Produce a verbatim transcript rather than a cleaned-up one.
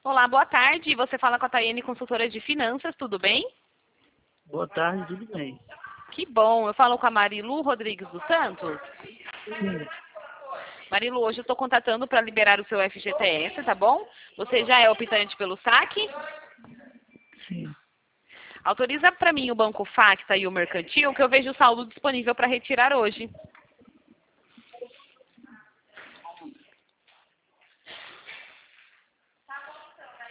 Olá, boa tarde. Você fala com a Tayane, consultora de finanças, tudo bem? Boa tarde, tudo bem? Que bom. Eu falo com a Marilu Rodrigues dos Santos. Sim, Marilu, hoje eu estou contatando para liberar o seu F G T S, tá bom? Você já é optante pelo saque? sim. Autoriza para mim o Banco Facta e o Mercantil, que eu vejo o saldo disponível para retirar hoje.